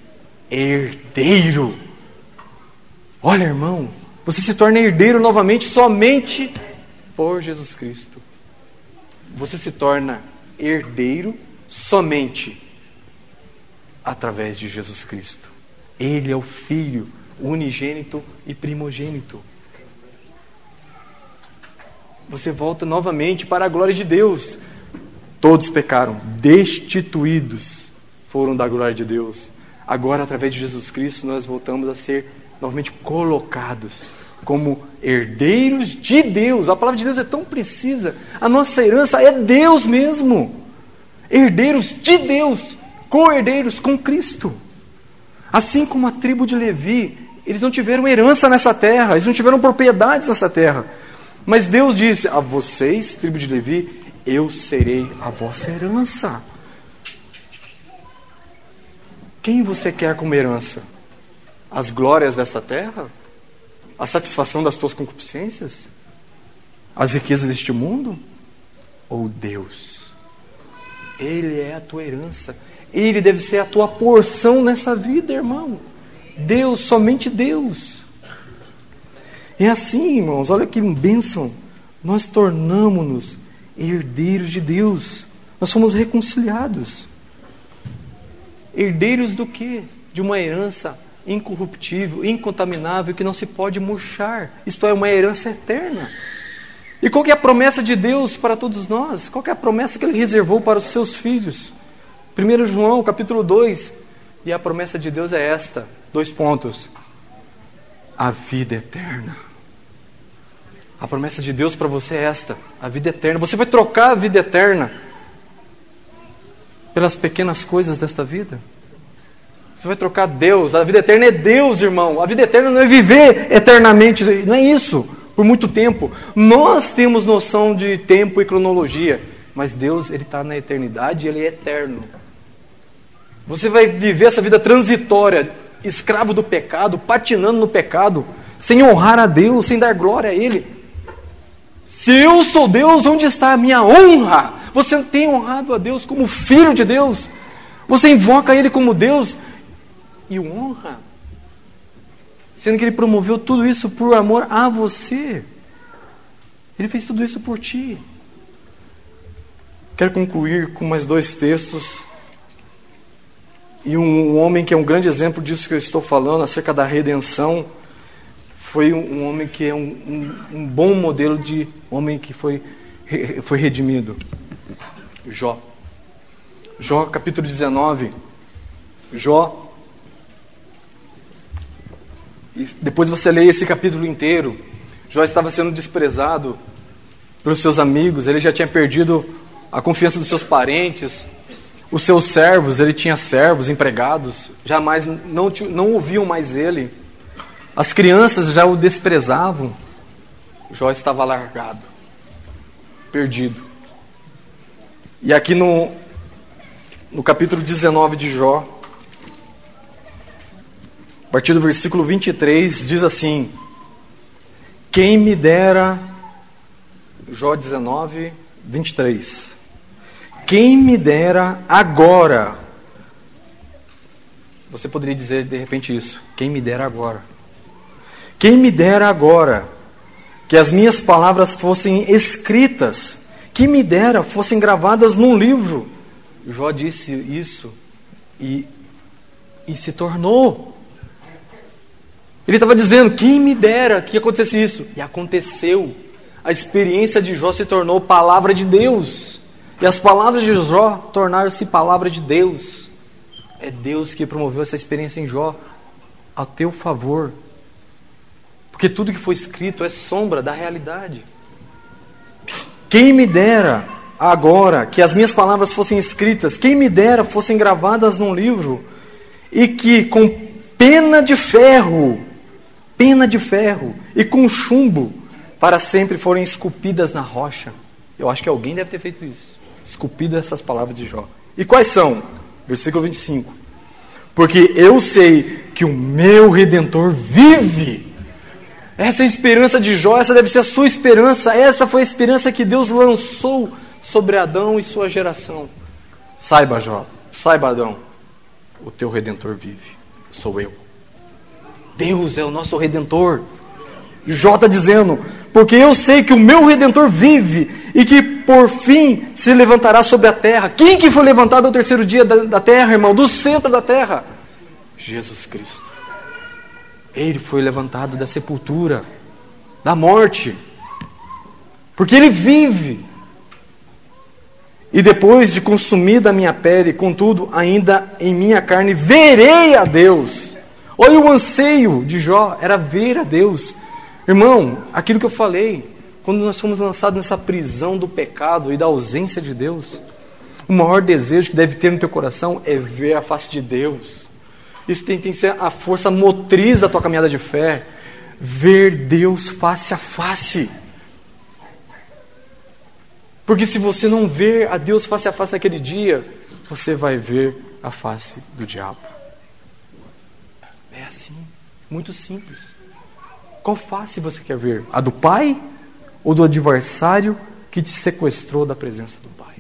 herdeiro. Olha, irmão, você se torna herdeiro novamente somente por Jesus Cristo. Você se torna herdeiro somente através de Jesus Cristo. Ele é o Filho unigênito e primogênito. Você volta novamente para a glória de Deus. Todos pecaram, destituídos foram da glória de Deus. Agora, através de Jesus Cristo, nós voltamos a ser novamente colocados como herdeiros de Deus. A palavra de Deus é tão precisa. A nossa herança é Deus mesmo. Herdeiros de Deus, co-herdeiros com Cristo. Assim como a tribo de Levi, eles não tiveram herança nessa terra, eles não tiveram propriedades nessa terra. Mas Deus disse, a vocês, tribo de Levi, eu serei a vossa herança. Quem você quer como herança? As glórias dessa terra? A satisfação das tuas concupiscências? As riquezas deste mundo? Ou Deus? Ele é a tua herança. Ele deve ser a tua porção nessa vida, irmão. Deus, somente Deus. É assim, irmãos, olha que bênção. Nós tornamo-nos herdeiros de Deus. Nós fomos reconciliados. Herdeiros do quê? De uma herança incorruptível, incontaminável, que não se pode murchar. Isto é, uma herança eterna. E qual que é a promessa de Deus para todos nós? Qual que é a promessa que Ele reservou para os seus filhos? primeiro João, capítulo dois. E a promessa de Deus é esta. Dois pontos. A vida eterna. A promessa de Deus para você é esta. A vida eterna. Você vai trocar a vida eterna pelas pequenas coisas desta vida? Você vai trocar Deus. A vida eterna é Deus, irmão. A vida eterna não é viver eternamente. Não é isso. Por muito tempo. Nós temos noção de tempo e cronologia. Mas Deus, Ele está na eternidade e Ele é eterno. Você vai viver essa vida transitória, escravo do pecado, patinando no pecado, sem honrar a Deus, sem dar glória a Ele. Se eu sou Deus, onde está a minha honra? Você tem honrado a Deus como filho de Deus? Você invoca Ele como Deus e o honra? Sendo que Ele promoveu tudo isso por amor a você. Ele fez tudo isso por ti. Quero concluir com mais dois textos. E um, um homem que é um grande exemplo disso que eu estou falando, acerca da redenção, foi um, um homem que é um, um, um bom modelo de homem que foi, foi redimido. Jó. Jó, capítulo dezenove. Jó. E depois você lê esse capítulo inteiro. Jó estava sendo desprezado pelos seus amigos, ele já tinha perdido a confiança dos seus parentes. Os seus servos, ele tinha servos, empregados, jamais não, não ouviam mais ele. As crianças já o desprezavam. Jó estava largado, perdido. E aqui no, no capítulo dezenove de Jó, a partir do versículo vinte e três, diz assim: quem me dera, Jó dezenove, vinte e três, quem me dera agora, você poderia dizer de repente isso, quem me dera agora, quem me dera agora, que as minhas palavras fossem escritas, que me dera fossem gravadas num livro. Jó disse isso e, e se tornou. Ele estava dizendo, quem me dera que acontecesse isso. E aconteceu. A experiência de Jó se tornou palavra de Deus. E as palavras de Jó tornaram-se palavra de Deus. É Deus que promoveu essa experiência em Jó a teu favor. Porque tudo que foi escrito é sombra da realidade. Quem me dera agora que as minhas palavras fossem escritas, quem me dera fossem gravadas num livro, e que com pena de ferro, pena de ferro e com chumbo para sempre forem esculpidas na rocha. Eu acho que alguém deve ter feito isso, esculpido essas palavras de Jó. E quais são? Versículo vinte e cinco. Porque eu sei que o meu Redentor vive. Essa é a esperança de Jó, essa deve ser a sua esperança. Essa foi a esperança que Deus lançou sobre Adão e sua geração. Saiba, Jó, saiba, Adão, o teu Redentor vive. Sou eu. Deus é o nosso Redentor. Jó está dizendo, porque eu sei que o meu Redentor vive e que por fim se levantará sobre a terra. Quem que foi levantado ao terceiro dia da, da terra, irmão? Do centro da terra? Jesus Cristo. Ele foi levantado da sepultura, da morte, porque Ele vive. E depois de consumida a minha pele, contudo, ainda em minha carne, verei a Deus. Olha o anseio de Jó, era ver a Deus. Irmão, aquilo que eu falei, quando nós fomos lançados nessa prisão do pecado e da ausência de Deus, o maior desejo que deve ter no teu coração é ver a face de Deus. Isso tem, tem que ser a força motriz da tua caminhada de fé. Ver Deus face a face. Porque se você não ver a Deus face a face naquele dia, você vai ver a face do diabo. É assim, muito simples. Qual face você quer ver? A do Pai ou do adversário que te sequestrou da presença do Pai?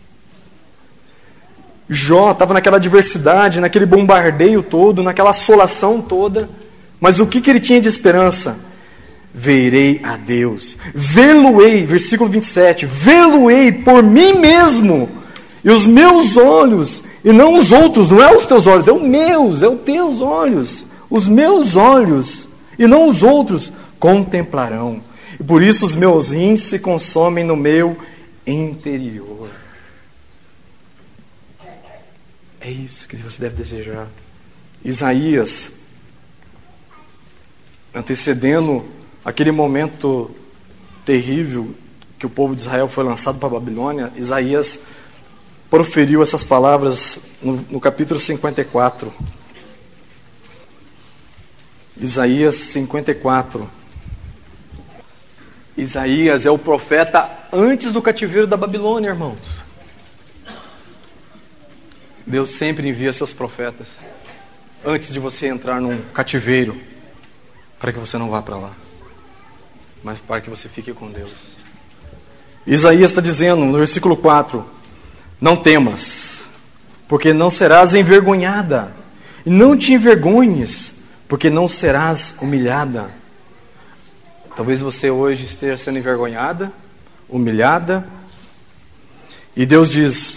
Jó estava naquela adversidade, naquele bombardeio todo, naquela assolação toda, mas o que, que ele tinha de esperança? Verei a Deus, vê-lo-ei, versículo vinte e sete, vê-lo-ei por mim mesmo, E os meus olhos, e não os outros, não é os teus olhos, é os meus, é os teus olhos. Os meus olhos, e não os outros, contemplarão. E por isso os meus rins se consomem no meu interior. É isso que você deve desejar. Isaías, antecedendo aquele momento terrível que o povo de Israel foi lançado para a Babilônia, Isaías proferiu essas palavras no, no capítulo cinquenta e quatro. Isaías cinquenta e quatro. Isaías é o profeta antes do cativeiro da Babilônia, irmãos. Deus sempre envia seus profetas antes de você entrar num cativeiro, para que você não vá para lá, mas para que você fique com Deus. Isaías está dizendo no versículo quatro: não temas, porque não serás envergonhada, e não te envergonhes, porque não serás humilhada. Talvez você hoje esteja sendo envergonhada, humilhada, e Deus diz: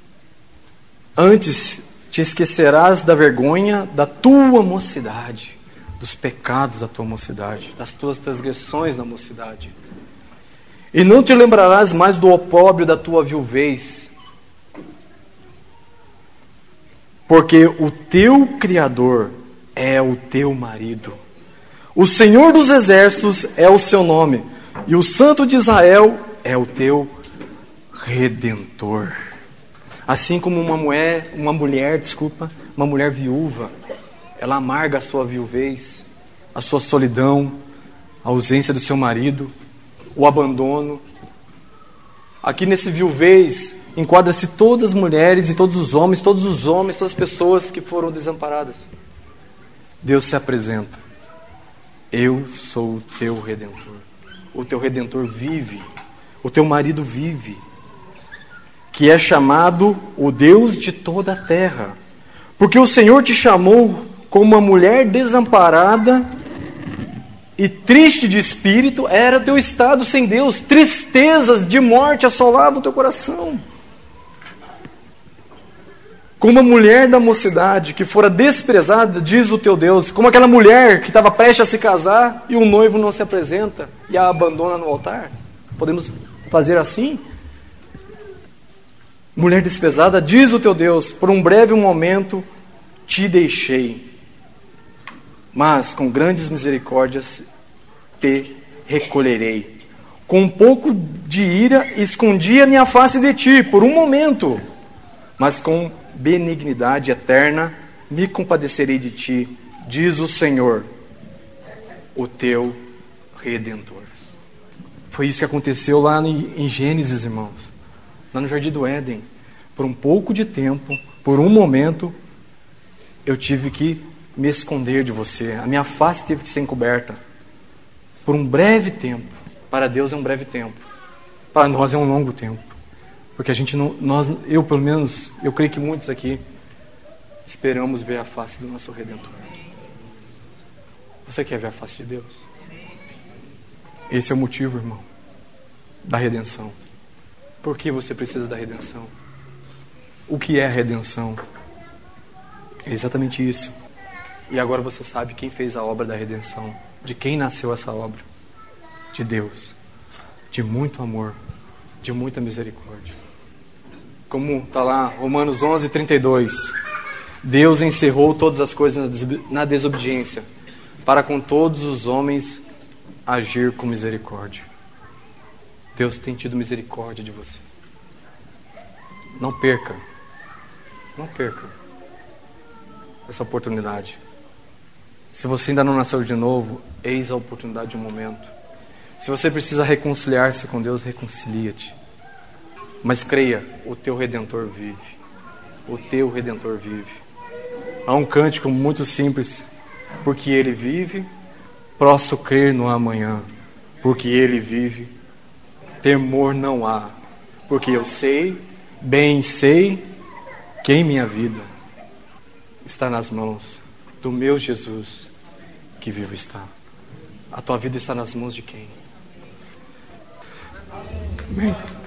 antes te esquecerás da vergonha da tua mocidade, dos pecados da tua mocidade, das tuas transgressões na mocidade. E não te lembrarás mais do opróbrio da tua viuvez, porque o teu Criador é o teu marido. O Senhor dos Exércitos é o seu nome, e o Santo de Israel é o teu Redentor. Assim como uma mulher, uma mulher, desculpa, uma mulher viúva, ela amarga a sua viuvez, a sua solidão, a ausência do seu marido, o abandono. Aqui nesse viuvez enquadra-se todas as mulheres e todos os homens, todos os homens, todas as pessoas que foram desamparadas. Deus se apresenta: eu sou o teu Redentor. O teu Redentor vive, o teu marido vive, que é chamado o Deus de toda a terra. Porque o Senhor te chamou como uma mulher desamparada e triste de espírito. Era teu estado sem Deus, tristezas de morte assolavam o teu coração. Como uma mulher da mocidade que fora desprezada, diz o teu Deus, como aquela mulher que estava prestes a se casar e o noivo não se apresenta e a abandona no altar. Podemos fazer assim? Mulher desprezada, diz o teu Deus, por um breve momento te deixei, mas com grandes misericórdias te recolherei. Com um pouco de ira escondi a minha face de ti por um momento, mas com benignidade eterna me compadecerei de ti, diz o Senhor, o teu Redentor. Foi isso que aconteceu lá em Gênesis, irmãos. Lá no Jardim do Éden, por um pouco de tempo, por um momento, eu tive que me esconder de você. A minha face teve que ser encoberta. Por um breve tempo. Para Deus é um breve tempo. Para nós é um longo tempo. Porque a gente não, nós, eu pelo menos, eu creio que muitos aqui esperamos ver a face do nosso Redentor. Você quer ver a face de Deus? Esse é o motivo, irmão, da redenção. Por que você precisa da redenção? O que é a redenção? É exatamente isso. E agora você sabe quem fez a obra da redenção. De quem nasceu essa obra? De Deus. De muito amor. De muita misericórdia. Como está lá, Romanos onze, trinta e dois. Deus encerrou todas as coisas na desobediência, para com todos os homens agir com misericórdia. Deus tem tido misericórdia de você. Não perca. Não perca essa oportunidade. Se você ainda não nasceu de novo, eis a oportunidade de um momento. Se você precisa reconciliar-se com Deus, reconcilia-te. Mas creia, o teu Redentor vive. O teu Redentor vive. Há um cântico muito simples. Porque Ele vive, posso crer no amanhã. Porque Ele vive, temor não há. Porque eu sei, bem sei, que em minha vida está nas mãos do meu Jesus, que vivo está. A tua vida está nas mãos de quem? Amém.